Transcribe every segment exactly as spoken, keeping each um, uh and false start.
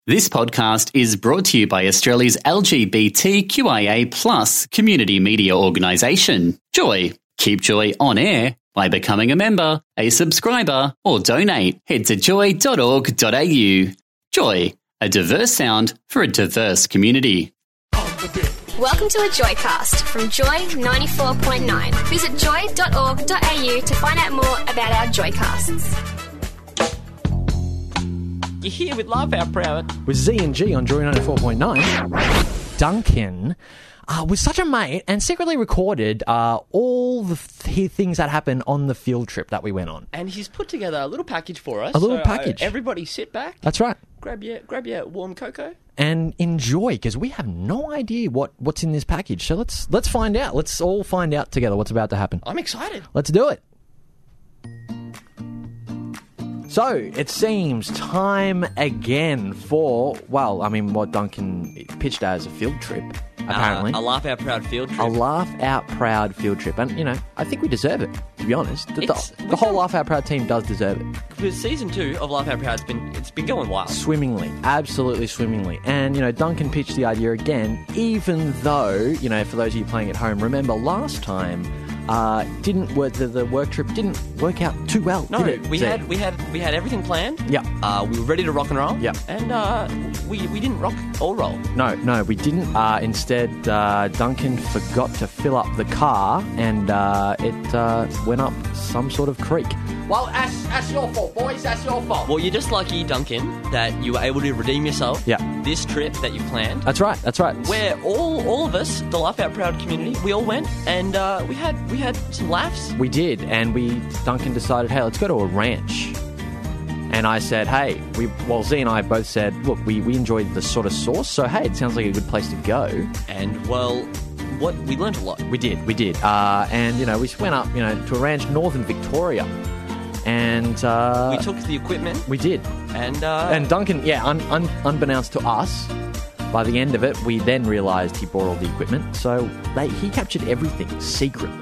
This podcast is brought to you by Australia's L G B T Q I A plus community media organisation, Joy. Keep Joy on air by becoming a member, a subscriber, or donate. Head to joy dot org dot a u. Joy, a diverse sound for a diverse community. Welcome to a Joycast from Joy ninety-four point nine. Visit joy dot org dot a u to find out more about our Joycasts. You're here with Laugh Out Proud. With Z and G on Joy ninety-four point nine, Duncan uh, was such a mate and secretly recorded uh, all the th- things that happened on the field trip that we went on. And he's put together a little package for us. A little so, package. Uh, everybody sit back. That's right. Grab your grab your warm cocoa. And enjoy, because we have no idea what, what's in this package. So let's let's find out. Let's all find out together what's about to happen. I'm excited. Let's do it. So, it seems time again for, well, I mean, what Duncan pitched as a field trip, apparently. Uh, a Laugh Out Proud field trip. A Laugh Out Proud field trip. And, you know, I think we deserve it, to be honest. The, It's- the, the whole Laugh Out Proud team does deserve it. Because season two of Laugh Out Proud's been it's been going wild. Swimmingly. Absolutely swimmingly. And, you know, Duncan pitched the idea again, even though, you know, for those of you playing at home, remember last time, uh, didn't work, the, the work trip didn't work out too well, No, did it? we Z? had we had we had everything planned. Yeah. Uh, we were ready to rock and roll. Yeah. And uh, we we didn't rock or roll. No, no, we didn't. Uh, instead, uh, Duncan forgot to fill up the car, and uh, it uh, went up some sort of creek. Well, that's, that's your fault, boys. That's your fault. Well, you're just lucky, Duncan, that you were able to redeem yourself. Yeah. This trip that you planned. That's right. That's right. Where all all of us, the Laugh Out Proud community, we all went and uh, we had we had some laughs. We did, and we Duncan decided, hey, let's go to a ranch. And I said, hey, we well, Z and I both said, look, we, we enjoyed the sort of sauce, so hey, it sounds like a good place to go. And well, what we learned a lot. We did, we did. Uh, and, you know, we went up, you know, to a ranch northern Victoria. And uh, We took the equipment we did. and uh, And Duncan, yeah, un, un, unbeknownst to us, by the end of it, we then realised he brought all the equipment. So they, he captured everything secretly.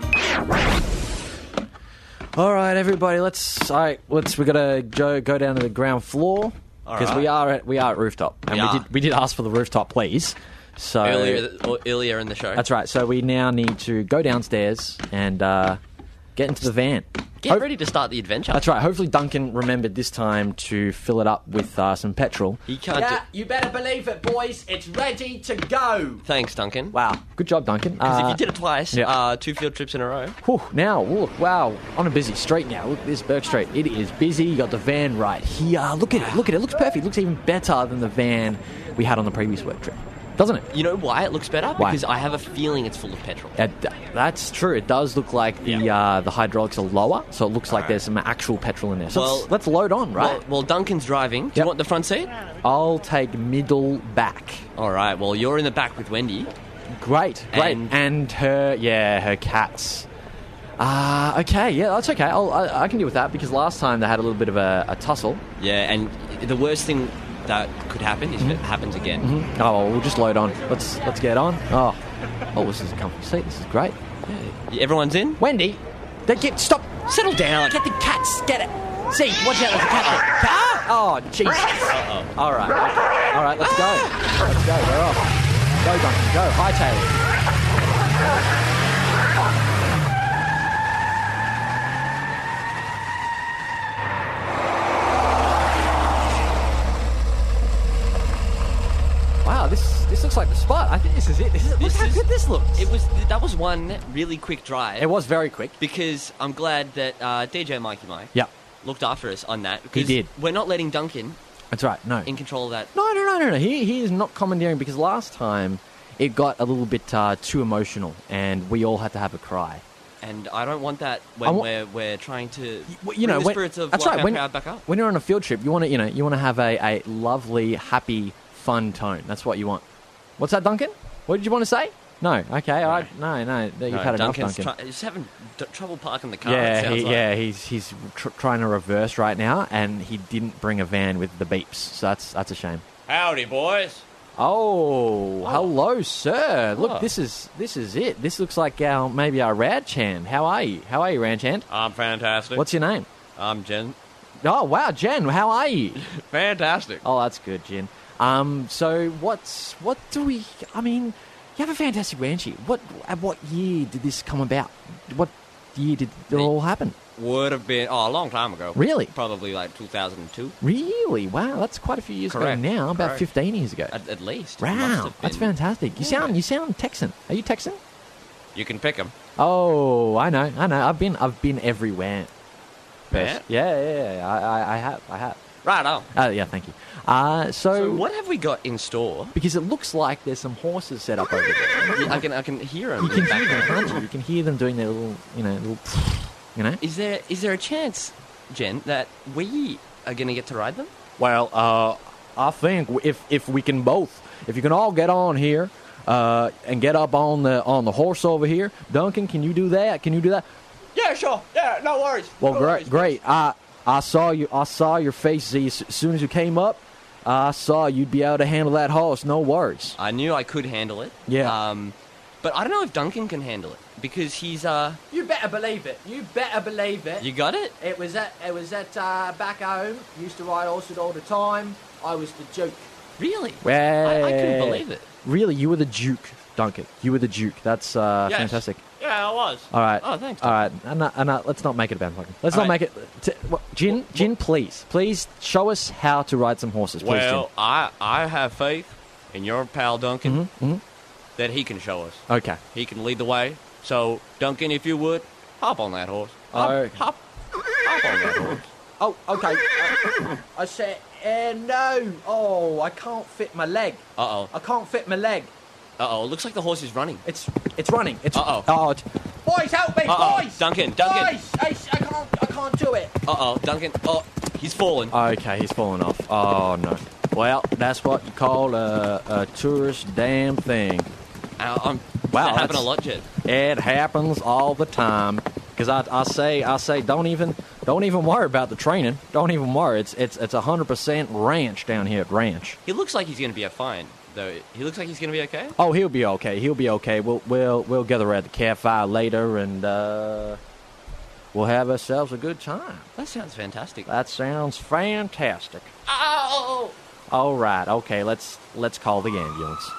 All right, everybody, let's. All right, let's. We gotta go, go down to the ground floor because All we right. are at we are at rooftop, and We we, are. did we did ask for the rooftop, please. So earlier or earlier in the show. that's right. So we now need to go downstairs and uh, get into the van. Get Hope- ready to start the adventure. That's right. Hopefully, Duncan remembered this time to fill it up with uh, some petrol. He can't. Yeah, Do- you better believe it, boys. It's ready to go. Thanks, Duncan. Wow, good job, Duncan. Because Uh, if you did it twice, yeah. uh, two field trips in a row. Whew, now, look, wow, on a busy street now. Look, this Burke Street. It is busy. You got the van right here. Look at it. Look at it. It looks perfect. It looks even better than the van we had on the previous work trip, doesn't it? You know why it looks better? Why? Because I have a feeling it's full of petrol. Uh, th- that's true. It does look like the Yeah. uh, the hydraulics are lower, so it looks like there's some actual petrol in there. So Well- let's, let's load on, right? Well, well, Duncan's driving. Do Yep. you want the front seat? I'll take middle back. All right. Well, you're in the back with Wendy. Great, great. And- And, her, yeah, her cats. Ah, okay, yeah, that's okay. I'll, I, I can deal with that because last time they had a little bit of a, a tussle. Yeah, and the worst thing that could happen is if it happens again. Oh, well, we'll just load on. Let's let's get on. Oh, oh, this is a comfy seat. This is great. Yeah. Everyone's in? Wendy, they get stop. Settle down. Get the cats. Get it. See, watch out. There's a cat there. Cat? Oh, Jesus. Uh-oh. All right. Okay. All right. Let's go. Let's go. We're off. Go, Duncan. Go. Hightail it. Wow, this this looks like the spot. I think this is it. This is, look This how is- good this looks. It was that was one really quick drive. It was very quick. because I'm glad that uh, D J Mikey Mike Yeah, looked after us on that. He Because did. We're not letting Duncan that's right. No. in control of that. No, no, no, no, no. He, he is not commandeering because last time it got a little bit uh, too emotional and we all had to have a cry. And I don't want that when I wa- we're we're trying to Well, you bring know, the when, spirits of that's Laugh right. Out When, Proud back up. when you're on a field trip, you want to, you know, you want to have a, a lovely, happy, fun tone. That's what you want. What's that, Duncan? What did you want to say? No. Okay. All right. No, no. You've No, had enough, Duncan's Duncan. try- he's having d- trouble parking the car. it yeah, sounds he, like. yeah. He's he's tr- trying to reverse right now, and he didn't bring a van with the beeps, so that's that's a shame. Howdy, boys. Oh, hello, sir. Look, Oh. this is this is it. This looks like our maybe our Radchand. How are you? How are you, Radchand? I'm fantastic. What's your name? I'm Jen. Oh, wow, Jen. How are you? Fantastic. Oh, that's good, Jen. Um, so what's what do we? I mean, you have a fantastic ranch here. What at what year did this come about? What year did it all happen? Would have been oh a long time ago. Really? Probably like two thousand two. Really? Wow, that's quite a few years Correct. ago now. About Correct. fifteen years ago. At, at least. Wow, Must have that's been. fantastic. You Yeah. sound you sound Texan. Are you Texan? You can pick them. Oh, I know, I know. I've been I've been everywhere. Yeah? Yeah, yeah, yeah. I, I, I have, I have. Right on. Uh, yeah, thank you. Uh, so, So what have we got in store? because it looks like there's some horses set up over there. Yeah, I can I can hear them. You can hear them, can't you? You can hear them doing their little, you know, little, you know. Is there is there a chance, Jen, that we are going to get to ride them? Well, uh, I think if if we can both, if you can all get on here, uh, and get up on the on the horse over here, Duncan, can you do that? Can you do that? Yeah, sure. Yeah, no worries. Well, no great, worries. great. I I saw you. I saw your face, Z. As soon as you came up, I saw you'd be able to handle that horse. No worries. I knew I could handle it. Yeah. Um, but I don't know if Duncan can handle it because he's uh. You better believe it. You better believe it. You got it? It was at it was at uh, back home. Used to ride horses all the time. I was the Duke. Really? Well, I, I couldn't believe it. Really, you were the Duke, Duncan. You were the Duke. That's uh, Yes. fantastic. Yeah, I was. All right. Oh, thanks, All right. And, uh, and, uh, let's not make it about fucking. Let's All not right. make it. T- what, Jin, Jin, please, please show us how to ride some horses. Please, Well, I I have faith in your pal Duncan Jin. Mhm, that he can show us. mhm. Okay. He can lead the way. So Duncan, if you would, hop on that horse. Hop, Okay. hop, hop on that horse. Oh, okay. Uh, I said, uh, no. Oh, I can't fit my leg. Uh oh. I can't fit my leg. Uh oh. Looks like the horse is running. It's it's running. It's Uh-oh. Oh, it's, Boys, help me, Uh-oh. boys! Duncan, Duncan. Boys, I, I can't, I can't do it. Uh oh. Duncan. Oh, he's fallen. okay. He's falling off. Oh no. Well, that's what you call a, a tourist damn thing. Uh, um, Wow, that happened a that's- lot, Jen. It happens all the time. Because I, I say I say don't even don't even worry about the training. Don't even worry. It's it's it's a hundred percent ranch down here at Ranch. He looks like he's going to be a fine, though. He looks like he's going to be okay. Oh, he'll be okay. He'll be okay. We'll we'll we'll gather at the cafe later and uh, we'll have ourselves a good time. That sounds fantastic. That sounds fantastic. Oh! All right. Okay. Let's let's call the ambulance.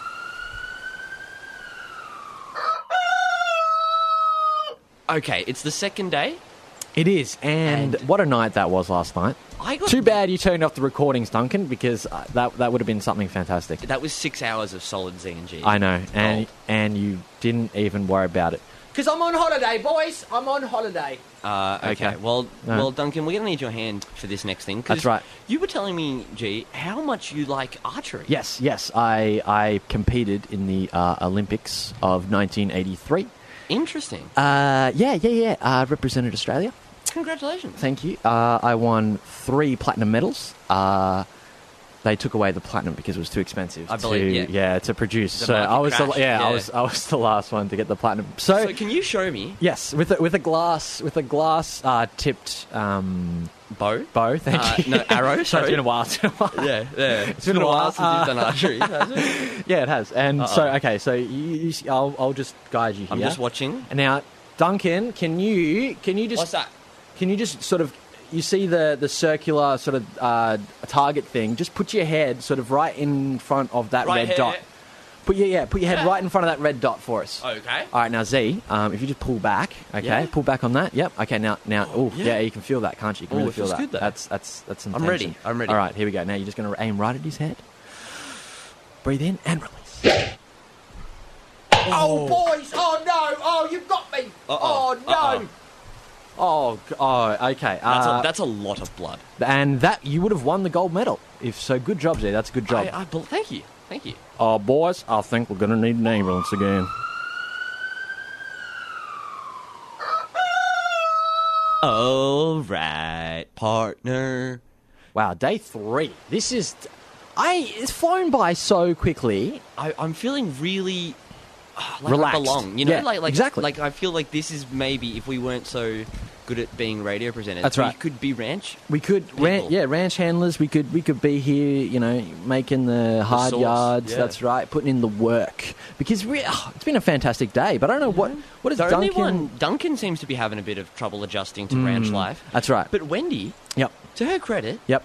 Okay, it's the second day. It is, and, And- what a night that was last night. I got Too bad you turned off the recordings, Duncan, because uh, that that would have been something fantastic. That was six hours of solid Z and G. I know, and Gold. and you didn't even worry about it. Because I'm on holiday, boys. I'm on holiday. Uh, okay. Okay. Well, No. well, Duncan, we're going to need your hand for this next thing. 'cause That's right. You were telling me, G, how much you like archery. Yes, yes, I I competed in the uh, Olympics of nineteen eighty-three. Interesting. Uh, yeah, yeah, yeah. I represented Australia. Congratulations. Thank you. Uh, I won three platinum medals. Uh, they took away the platinum because it was too expensive. I believe, to, yeah. to produce. The so market I was crashed, the, yeah, I yeah. was I was the last one to get the platinum. So, So, can you show me yes, with a, with a glass with a glass uh, tipped um, bow? bow. Thank Uh, you. no, arrow, So it's sorry. been a while. It's been a while. Yeah, yeah. It's been a while. since you've done Uh, archery, has it? Yeah, it has. And Uh-oh. so, okay, so you, you see- I'll, I'll just guide you here. I'm just watching. And now, Duncan, can you can you just What's that? Can you just sort of you see the the circular sort of uh, target thing? Just put your head sort of right in front of that Right red here. dot. Put your yeah, put your head Yeah. right in front of that red dot for us. Okay. All right, now Z, um, if you just pull back, okay, Yeah. pull back on that. Yep. Okay, now now, oh yeah. yeah. you can feel that, can't you? You can Oh, really it feel feels that. good, though. That's that's that's some I'm ready. tension. I'm ready. All right, here we go. Now you're just going to aim right at his head. Breathe in and release. Oh, boys. Oh, no. Oh, you've got me. Uh-oh. Oh, no. Uh-oh. Oh, g- oh, okay. That's, Uh, a, that's a lot of blood. and that you would have won the gold medal. If so, good job, Z. That's a good job. I, I, bel- thank you. Thank you. Oh, boys, I think we're going to need an ambulance again. All right, partner. Wow, day three. This is, I. It's flown by so quickly. I, I'm feeling really uh, like Relaxed. I belong. You know, Yeah, like like exactly. like I feel like this is maybe if we weren't so good at being radio presenters, That's we right. could be ranch. We could, ran, People. yeah, ranch handlers. We could, we could be here. You know, making the hard sauce, yards. yeah. That's right, putting in the work. Because we, oh, it's been a fantastic day. But I don't know what what is The Duncan. only one Duncan seems to be having a bit of trouble adjusting to ranch life. That's right. But Wendy, Yep, to her credit, yep.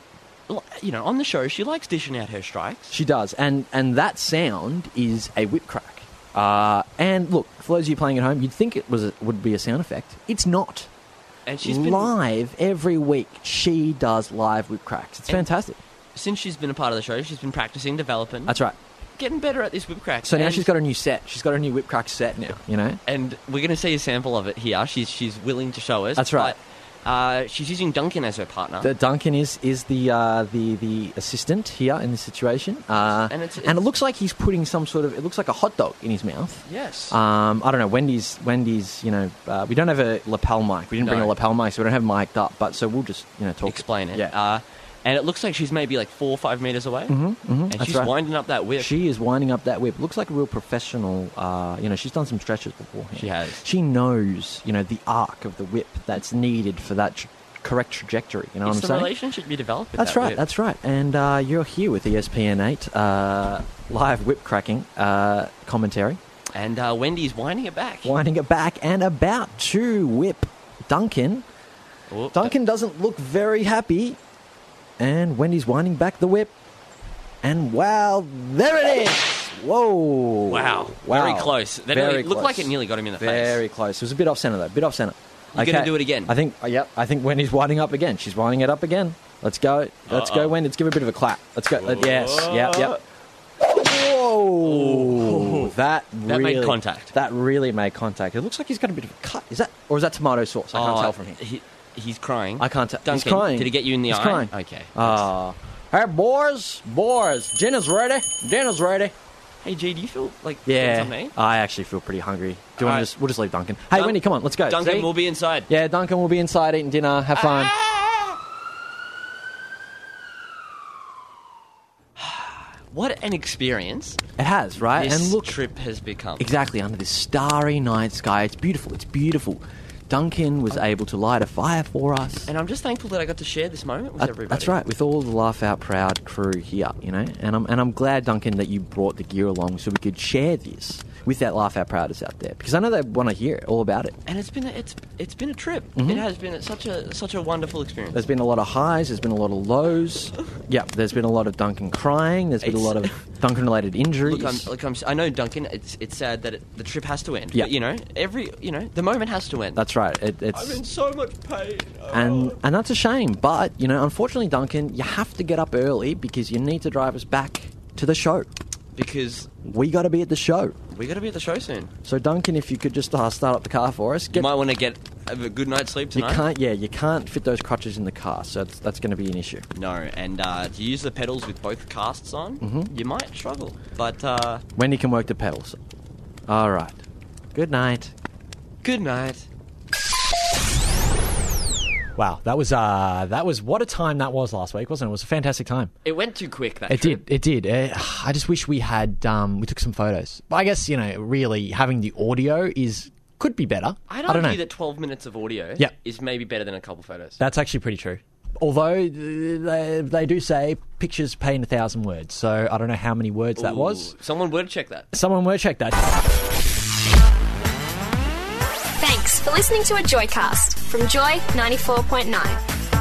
you know, on the show, she likes dishing out her strikes. She does, and and that sound is a whip crack. Uh, and look, for those of you playing at home, you'd think it was a, would be a sound effect. It's not. And she's been live every week. She does live whip cracks. It's fantastic. Since she's been a part of the show, she's been practicing, developing. That's right. Getting better at this whip crack. So now and, she's got a new set. She's got a new whip crack set now, you know? And we're going to see a sample of it here. She's she's willing to show us. That's right. But, uh, she's using Duncan as her partner. The Duncan is is the uh, the the assistant here in this situation, uh, and, it's, it's, and it looks like he's putting some sort of it looks like a hot dog in his mouth. Yes. Um, I don't know. Wendy's Wendy's. You know, uh, we don't have a lapel mic. We didn't No. bring a lapel mic, so we don't have it mic'd up. But so we'll just you know talk. Explain it. Yeah. Uh, and it looks like she's maybe like four or five meters away. Mm-hmm, mm-hmm, and that's she's right. winding up that whip. She is winding up that whip. Looks like a real professional. Uh, you know, she's done some stretches beforehand. She has. She knows, you know, the arc of the whip that's needed for that tr- correct trajectory. You know it's what I'm the saying? relationship you develop with That's that right. whip. That's right. And uh, you're here with E S P N eight uh, live whip cracking uh, commentary, And uh, Wendy's winding it back. winding it back and about to whip Duncan. Oh, Duncan doesn't look very happy. And Wendy's winding back the whip. And wow, there it is! Whoa! Wow. Wow. Very close. That Very nearly, looked like close. it nearly got him in the face. Very close. It was a bit off centre though. Bit off centre. You're gonna do it again? I think. Uh, yep. I think Wendy's winding up again. She's winding it up again. Let's go. Let's Uh-oh. go, Wendy. Let's give her a bit of a clap. Let's go. Let- yes. Yep. Yep. Whoa! That That really, made contact. That really made contact. It looks like he's got a bit of a cut. Is that, or is that tomato sauce? I can't Oh, tell from here. He, he's crying. I can't tell. Duncan, He's crying. did he get you in the he's eye? Crying. Okay. Ah. Hey, boys, boys, dinner's ready. Dinner's ready. Hey, G, do you feel like doing Yeah, something? I actually feel pretty hungry. Do you want Alright. to just? We'll just leave Duncan. Hey, Dun- Wendy, come on, let's go. Duncan See? will be inside. Yeah, Duncan will be inside eating dinner. Have fun. What an experience It has, right? this and look, trip has become. exactly under this starry night sky. It's beautiful. It's beautiful. Duncan was able to light a fire for us. And I'm just thankful that I got to share this moment with That- everybody. that's right, with all the Laugh Out Proud crew here, you know. And I'm and I'm glad, Duncan, that you brought the gear along so we could share this with that Laugh Out Prouders out there, because I know they want to hear all about it. And it's been a, it's it's been a trip. Mm-hmm. It has been such a such a wonderful experience. There's been a lot of highs. There's been a lot of lows. Yeah, there's been a lot of Duncan crying. There's been a It's- lot of Duncan-related injuries. Look, I'm, look, I'm, I know, Duncan. It's it's sad that it, the trip has to end. Yeah. But, you know, every you know the moment has to end. That's right. It, it's I'm in so much pain. and and that's a shame. But you know, unfortunately, Duncan, you have to get up early because you need to drive us back to the show. Because We got to be at the show. we got to be at the show soon. So, Duncan, if you could just uh, start up the car for us. You Get, might want to get have a good night's sleep you tonight. can't. Yeah, you can't fit those crutches in the car. So that's, that's going to be an issue. No, and uh, to use the pedals with both casts on, Mm-hmm. you might struggle. But uh, Wendy can work the pedals. All right. Good night. good night. Wow, that was uh, that was what a time that was last week, wasn't it? It was a fantastic time. It went too quick. That It trip. did, it did. Uh, I just wish we had um, we took some photos. But I guess you know, really having the audio is could be better. I'd I don't argue know. that twelve minutes of audio Yep. is maybe better than a couple photos. That's actually pretty true. Although uh, they, they do say pictures paint a thousand words, so I don't know how many words that Ooh, was. Someone word check that. Someone word check that. Thanks for listening to a Joycast from Joy ninety-four point nine.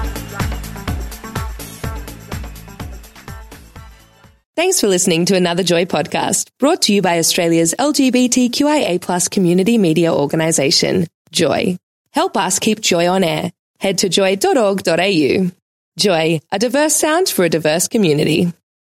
Thanks for listening to another Joy podcast brought to you by Australia's L G B T Q I A plus community media organisation, Joy. Help us keep Joy on air. Head to joy dot org dot a u. Joy, a diverse sound for a diverse community.